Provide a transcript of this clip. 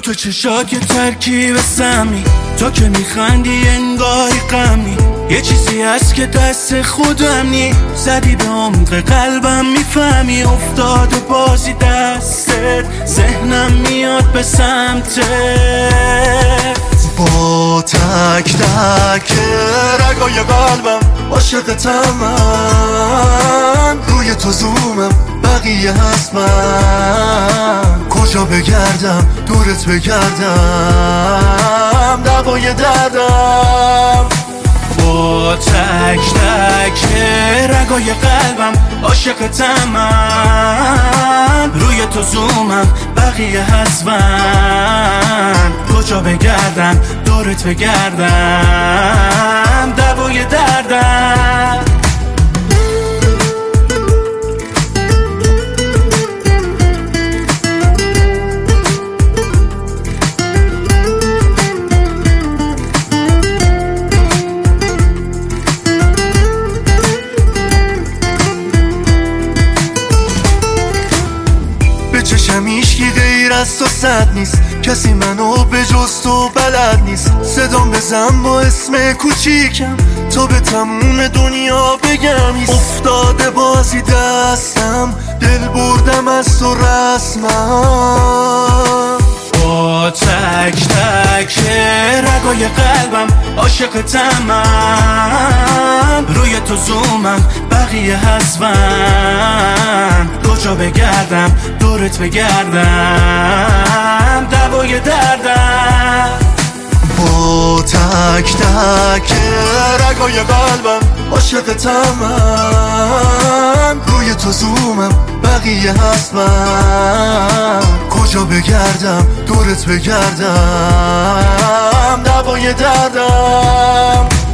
تو چشا که ترکیب سمی، تو که میخندی انگاری غمی، یه چیزی هست که دست خودم نی، زدی به عمق قلبم میفهمی، افتاد و بازی دستت، ذهنم میاد به سمتت، با تک تک رگای قلبم عاشقتم من، روی تو زومم بقیه هست من، کجا بگردم دورت بگردم دوای دردم، با تک تک رگای قلبم عاشقتم من، روی تو زومم بقیه هست من، کجا بگردم دورت بگردم دوای دردم. چشم هیچکی غیر از تو صد نیست، کسی منو به جز تو بلد نیست، صدام بزن با اسم کوچیکم تا به تموم دنیا بگم ایست، افتاده بازی دستم دل بردم از تو رسمم، با تک تک رگای قلبم عاشقتم من، روی تو زومم بقیه هست من، کجا بگردم دورت بگردم دوای دردم، با تک تک رگای قلبم عاشقتم من، روی تو زومم بقیه هست من، کجا بگردم دورت بگردم دوای دردم.